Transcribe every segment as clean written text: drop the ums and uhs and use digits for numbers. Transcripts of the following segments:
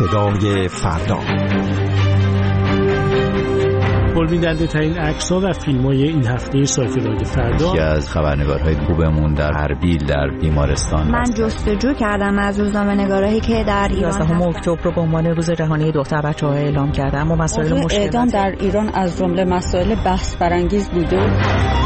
صدای فردا. پربیننده ترین عکس‌ها و فیلم‌های این هفته سایت رادیو فردا. یکی از خبرنگارهای خوبمون در اربیل در بیمارستان. من جستجو کردم از روزنامه‌نگارایی که در ایران 11 اکتبر رو به عنوان روز جهانی دختر بچه‌ها اعلام کردم و مسائل مشکل اعدام در ایران از جمله مسائل بحث برانگیز بوده.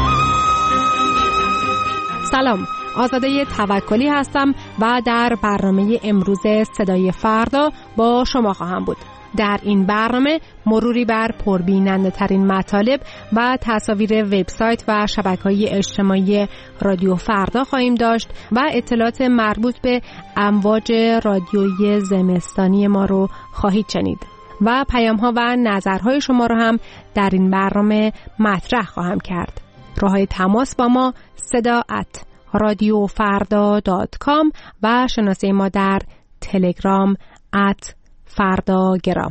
سلام، آزاده توکلی هستم و در برنامه امروز صدای فردا با شما خواهم بود. در این برنامه مروری بر پربیننده ترین مطالب و تصاویر وبسایت و شبکه‌های اجتماعی رادیو فردا خواهیم داشت و اطلاعات مربوط به امواج رادیویی زمستانی ما رو خواهید شنید و پیام‌ها و نظرهای شما رو هم در این برنامه مطرح خواهم کرد. راه‌های تماس با ما sada@radiofarda.com و شناسه ما در تلگرام @فرداگرام.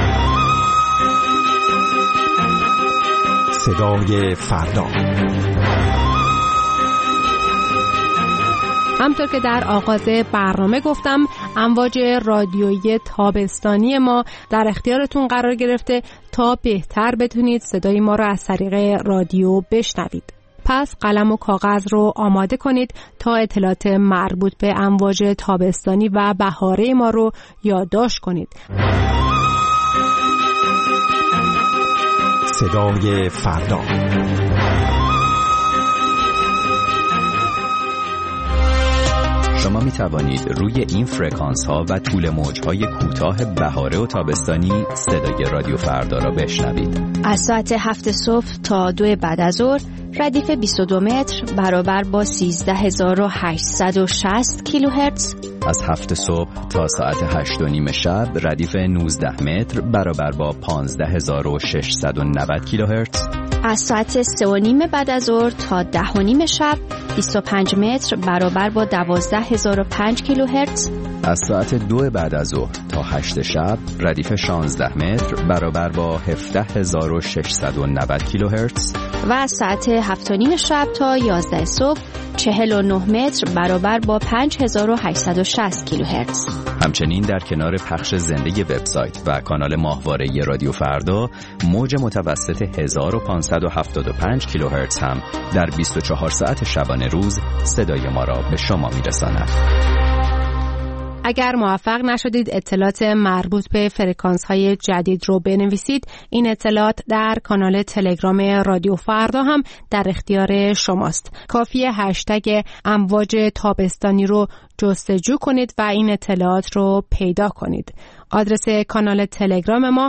صدای فردا. همطور که در آغاز برنامه گفتم، امواج رادیویی تابستانی ما در اختیارتون قرار گرفته تا بهتر بتونید صدای ما رو از طریق رادیو بشنوید. پس قلم و کاغذ رو آماده کنید تا اطلاعات مربوط به امواج تابستانی و بهاره ما رو یادداشت کنید. صدای فردا. شما می توانید روی این فرکانس ها و طول موج های کوتاه بهاره و تابستانی صدای رادیو فردا را بشنوید. از ساعت 7 صبح تا 2 بعد از ظهر ردیف 22 متر برابر با 13860 کیلوهرتز. از 7 صبح تا ساعت 8:30 شب ردیف 19 متر برابر با 15690 کیلوهرتز. از ساعت 3:30 بعد از ظهر تا 10:30 شب 25 متر برابر با 12005 کیلوهرتز. از ساعت 2 بعد از ظهر تا 8 شب ردیف 16 متر برابر با 17690 کیلوهرتز. و از ساعت 7:30 شب تا 11 صبح 49 متر برابر با 5860 کیلوهرتز. همچنین در کنار پخش زنده وبسایت و کانال ماهواره رادیو فردا، موج متوسط 1575 کیلوهرتز هم در 24 ساعت شبانه روز صدای ما را به شما میرساند. اگر موفق نشدید اطلاعات مربوط به فرکانس‌های جدید رو بنویسید، این اطلاعات در کانال تلگرام رادیو فردا هم در اختیار شماست. کافیه هشتگ امواج تابستانی رو جستجو کنید و این اطلاعات رو پیدا کنید. آدرس کانال تلگرام ما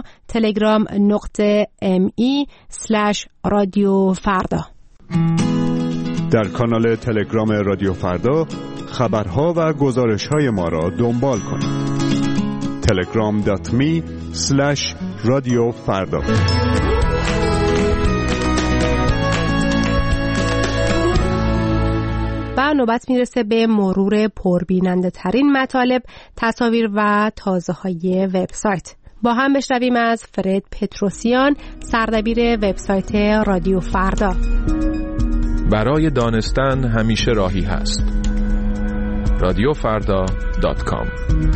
telegram.me/radiofarda. در کانال تلگرام رادیو فردا خبرها و گزارش‌های ما را دنبال کنید. telegram.me/radiofarda. و نوبت میرسه به مرور پربیننده ترین مطالب، تصاویر و تازه‌های وبسایت. با هم بشنویم از فرد پتروسیان، سردبیر وبسایت رادیو فردا. برای دانستن همیشه راهی هست. radiofarda.com.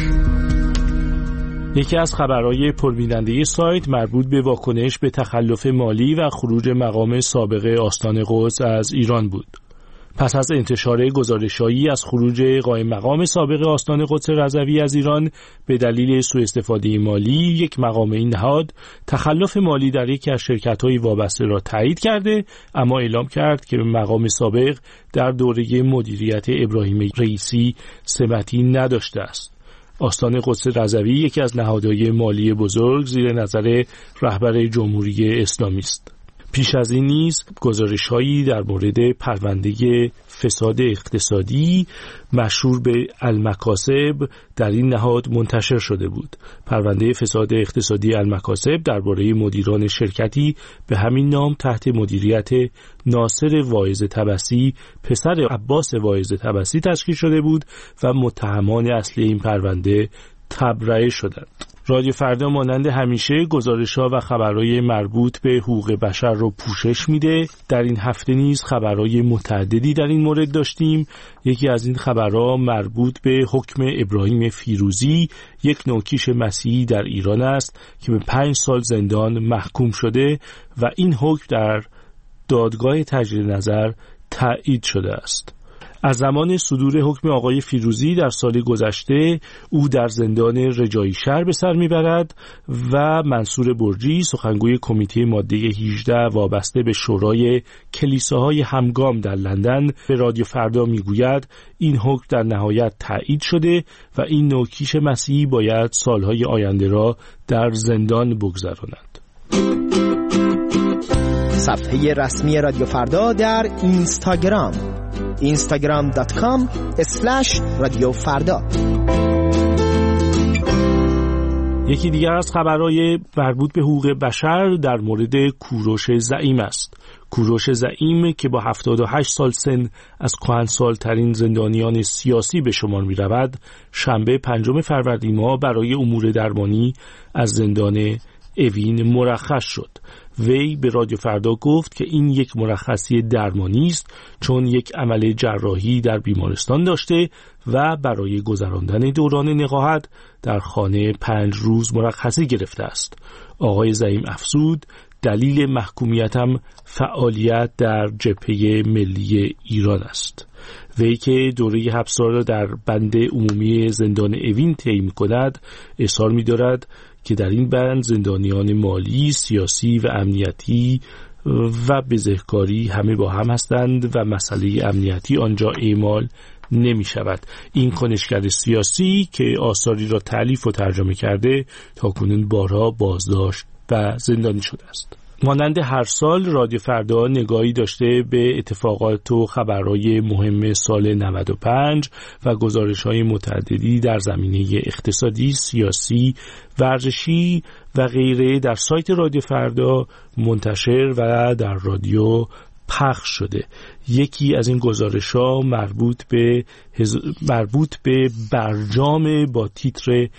یکی از خبرهای پربیننده سایت مربوط به واکنش به تخلف مالی و خروج مقام سابق آستان قدس از ایران بود. پس از انتشار گزارش‌هایی از خروج قائم مقام سابق آستان قدس رضوی از ایران به دلیل سوء استفاده مالی، یک مقام این نهاد تخلف مالی در یکی از شرکت‌های وابسته را تایید کرده، اما اعلام کرد که مقام سابق در دوره مدیریت ابراهیم رئیسی سمتی نداشته است. آستان قدس رضوی یکی از نهادهای مالی بزرگ زیر نظر رهبر جمهوری اسلامی است. پیش از این نیز گزارش‌هایی در مورد پرونده فساد اقتصادی مشهور به المکاسب در این نهاد منتشر شده بود. پرونده فساد اقتصادی المکاسب درباره مدیران شرکتی به همین نام تحت مدیریت ناصر واعظ طبسی پسر عباس واعظ طبسی تشکیل شده بود و متهمان اصلی این پرونده تبرئه شدند. رادیو فردا مانند همیشه گزارش‌ها و خبرهای مربوط به حقوق بشر رو پوشش میده. در این هفته نیز خبرهای متعددی در این مورد داشتیم. یکی از این خبرها مربوط به حکم ابراهیم فیروزی، یک نوکیش مسیحی در ایران است که به 5 سال زندان محکوم شده و این حکم در دادگاه تجدید نظر تایید شده است. از زمان صدور حکم آقای فیروزی در سال گذشته او در زندان رجایی شهر به سر میبرد و منصور برجی، سخنگوی کمیته ماده 18 وابسته به شورای کلیساهای همگام در لندن، به رادیو فردا میگوید این حکم در نهایت تایید شده و این نوکیش مسیحی باید سالهای آینده را در زندان بگذراند. صفحه رسمی رادیو فردا در اینستاگرام instagram.com/رادیوفردا. یکی دیگر از خبرهای مربوط به حقوق بشر در مورد کوروش زعیم است. کوروش زعیم که با 78 سال سن از کهنسال‌ترین زندانیان سیاسی به شمار می رود، شنبه 5 فروردین ماه برای امور درمانی از زندان اوین مرخص شد. وی به رادیو فردا گفت که این یک مرخصی درمانی است چون یک عمل جراحی در بیمارستان داشته و برای گذراندن دوران نقاهت در خانه 5 روز مرخصی گرفته است. آقای زعیم افزود دلیل محکومیتم فعالیت در جبهه ملی ایران است. وی که دوره حبس را در بند عمومی زندان اوین طی می‌کند، اصرار می‌دارد که در این بند زندانیان مالی، سیاسی و امنیتی و بزهکاری همه با هم هستند و مسئله امنیتی آنجا اعمال نمی شود. این کنشگر سیاسی که آثاری را تألیف و ترجمه کرده تاکنون بارها بازداشت و زندانی شده است. مانند هر سال رادیو فردا نگاهی داشته به اتفاقات و خبرهای مهم سال 95 و گزارش‌های متعددی در زمینه اقتصادی، سیاسی، ورزشی و غیره در سایت رادیو فردا منتشر و در رادیو پخش شده. یکی از این گزارش‌ها مربوط به برجام با تیتر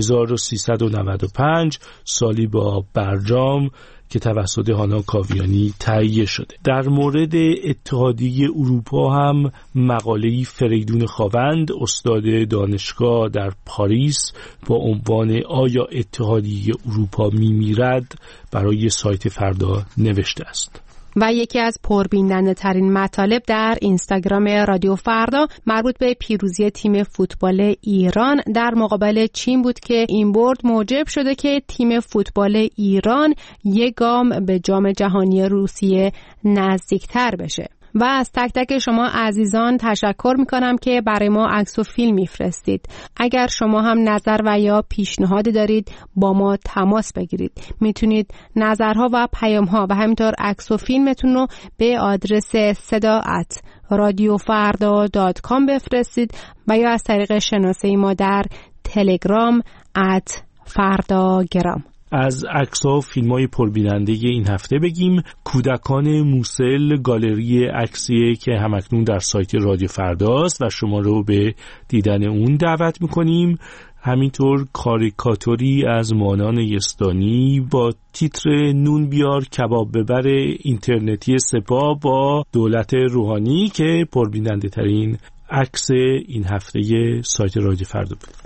1395 سالی با برجام که توسط هانا کاویانی تهیه شده. در مورد اتحادیه اروپا هم مقاله‌ای فریدون خاوند، استاد دانشگاه در پاریس، با عنوان آیا اتحادیه اروپا میمیرد برای سایت فردا نوشته است. و یکی از پربیننده ترین مطالب در اینستاگرام رادیو فردا مربوط به پیروزی تیم فوتبال ایران در مقابل چین بود که این برد موجب شده که تیم فوتبال ایران یک گام به جام جهانی روسیه نزدیکتر بشه. و از تک تک شما عزیزان تشکر میکنم که برای ما عکس و فیلم میفرستید. اگر شما هم نظر و یا پیشنهادی دارید با ما تماس بگیرید. میتونید نظرها و پیامها و همینطور عکس و فیلمتون رو به آدرس sada@radiofarda.com بفرستید و یا از طریق شناسه ما در تلگرام @fardagram. از عکس‌ها و فیلم‌های پربیننده این هفته بگیم. کودکان موسل گالری عکسیه که همکنون در سایت رادیو فرداست و شما رو به دیدن اون دعوت می‌کنیم. همینطور کاریکاتوری از مانان یزدانی با تیتر نون بیار کباب ببر اینترنتی سپاه با دولت روحانی که پربیننده ترین عکس این هفته سایت رادیو فردا بود.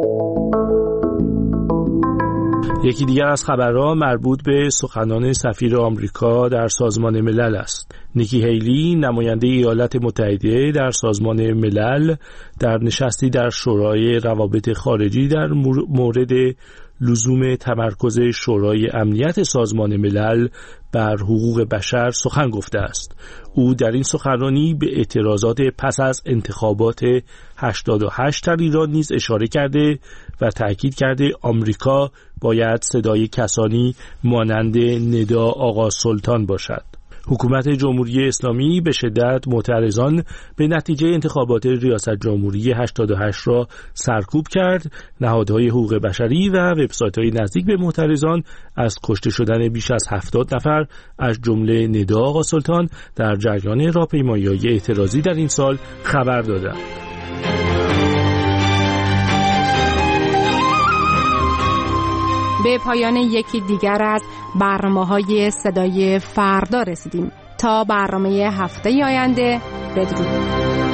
یکی دیگر از خبرها مربوط به سخنان سفیر آمریکا در سازمان ملل است. نیکی هیلی، نماینده ایالات متحده در سازمان ملل، در نشستی در شورای روابط خارجی در مورد لزوم تمرکز شورای امنیت سازمان ملل بر حقوق بشر سخن گفته است. او در این سخنرانی به اعتراضات پس از انتخابات 88 در ایران نیز اشاره کرده و تأکید کرده آمریکا باید صدای کسانی مانند ندا آقا سلطان باشد. حکومت جمهوری اسلامی به شدت معترضان به نتیجه انتخابات ریاست جمهوری 88 را سرکوب کرد. نهادهای حقوق بشری و وبسایت‌های نزدیک به معترضان از کشته شدن بیش از 70 نفر از جمله ندا آقا سلطان در جریان راهپیمایی‌های اعتراضی در این سال خبر دادند. به پایان یکی دیگر از برنامه‌های صدای فردا رسیدیم. تا برنامه هفته آینده، بدرود.